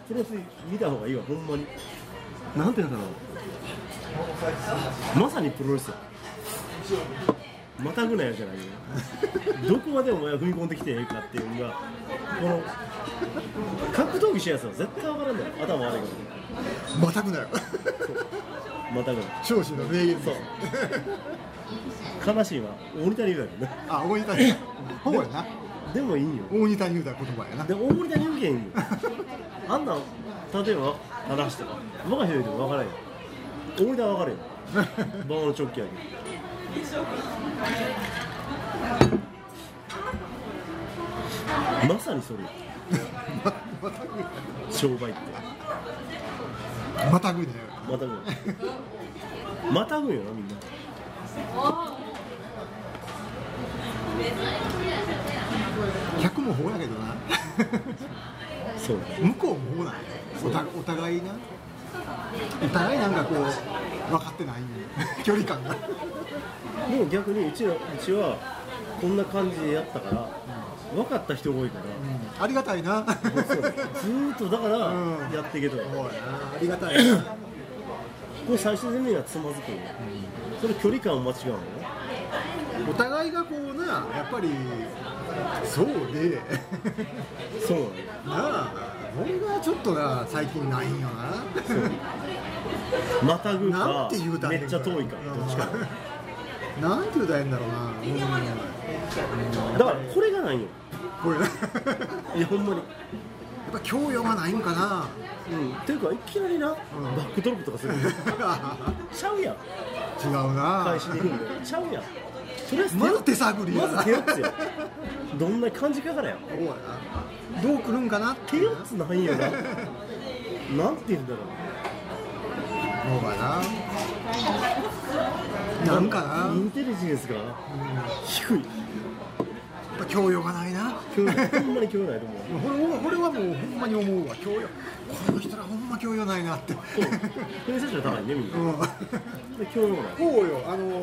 プロレス見た方がいいわ、ほんまに。なんていうんだろう、まさにプロレスや。またぐなよじゃないよどこまでお前は踏み込んできてええかっていうのが、この格闘技したやつは絶対分からんだよ、頭悪いから。 またぐなよまたぐな長州の名言。 そう悲しいわ、大仁田龍だけどね。 あ、大仁田龍ほぼやな。 でもいいよ、 大仁田龍だ言葉やな。 で大仁田龍拳いいよあんなん、例えば話とか分からへん人も分からんよ。大仁田は分かるよバーのチョッキやけど。まさにそれ商売ってまたぐね。 またぐまたぐよな、みんな。 客も法やけどなそう向こうも法なんや。お互いな、お互いなんかこう分かってない距離感が。 でも逆にうちはこんな感じでやったから、分かった人が多いから、 ありがたいなそうずーっとだからやっていけと、 そうやな、ありがたいなこれ最終的にはつまずくよ、それ距離感を間違うのよ。 お互いがこうな、やっぱりそうでそうなのよ。 なあ、これがちょっとな最近ないんよな。 またぐなかんて言うたらめっちゃ遠いか、どっちか。 なんて言うたらええんだろうな。 だからこれがないよ。 これなやっいやほんまに。 ぱ教養がないんかな。 っていうかいきなりな、バックドロップとかするのちゃうやん。 違うな。 返しに行くんでちゃうやん。とりあえずまず手探りやまず手4つや。どんな感じかからやん。 そうやな。どう来るんかな。 手4つないんやな。なんて言うんだろう。 そうかな。なんかな。 インテリジェンスが低い。 やっぱ教養がないな。 ほんまに教養ないと思う。 これはもうほんまに思うわ。教養。この人らほんま教養ないなって。 そう。偏差値が高いねみんな。で教養ない。 そうよ。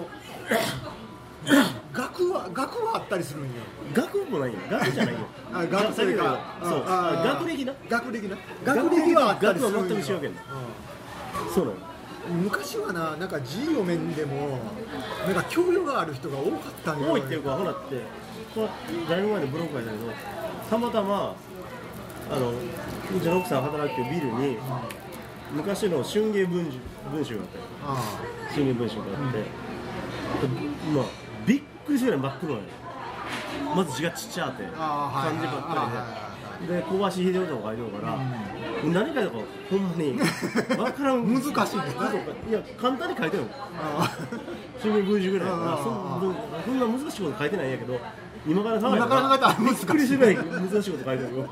学はあったりするんよ。 学もないよ。学じゃないよ。 あ、学さっきのか。 そう。学歴な。 学歴はあったりするんよ。 学は全く違うけんな。そうなの。 昔はな、なんか字読めんでもなんか教養がある人が多かったんよ。 多いっていうか、ほらってこれだいぶ前でブログ書いたけど、たまたまうちの奥さん働いてるビルに昔の春芸文集があったよ。春芸文集があって、まあびっくりするぐらい真っ黒なのよ。まず字がちっちゃって漢字ばっかりで、小橋秀夫とか書いてるから、何かとかほんまに分からん。 難しいね。 いや簡単に書いてるの。春芸文集ぐらいだからそんな難しいこと書いてないんやけど、今から考えたらびっくりするぐらい難しいこと書いてるよ。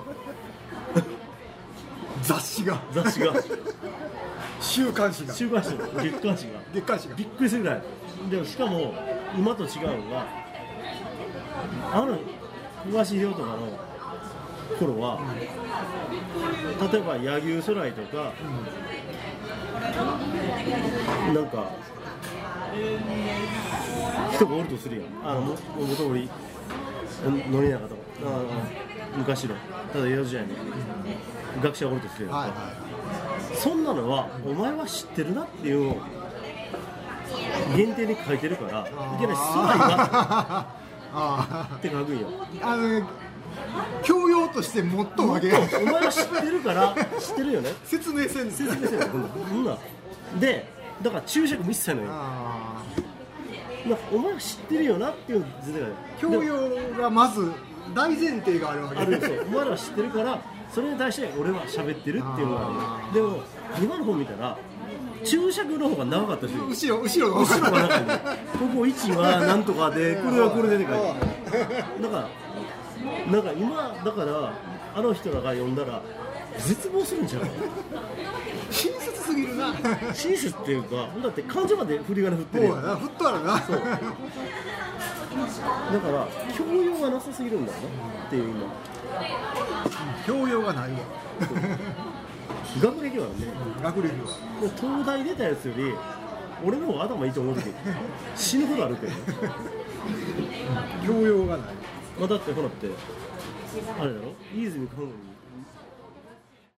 雑誌が週刊誌が週刊誌の月刊誌がびっくりするぐらいで、しかも今と違うのが、小橋秀夫とかの頃は、例えば柳生空いとか、なんか人がおるとするやん。元森宣長とか、昔のただ江戸時代の学者がおるとするやんか。そんなのはお前は知ってるなっていうのを限定に書いてるから、いきなり空いがって書くんよ。 教養としてもっと分けお前は知ってるから知ってるよね。 説明せんよで、だから注釈も一切ないよ。お前は知ってるよなっていう図で教養がまず大前提があるわけあるんですよ。お前らは知ってるからそれに対して俺は喋ってるっていうのがあるよ。でも今の本見たら注釈の方が長かったし、 後ろの方が長いんだよ。ここ1はなんとかでこれはこれでって書いてだから今だからあの人らが読んだら絶望するんちゃうか。 親切すぎるな。 親切っていうか、だって漢字まで振り仮名振ってるやん。 振っとあるな。 そうだから教養がなさすぎるんだよなっていう今。 教養がないわ。 学歴はね、 学歴は東大出たやつより俺の方が頭いいと思うけど死ぬほどあるけどね。 教養がない。 だってほらってあれだろ、飯泉看護に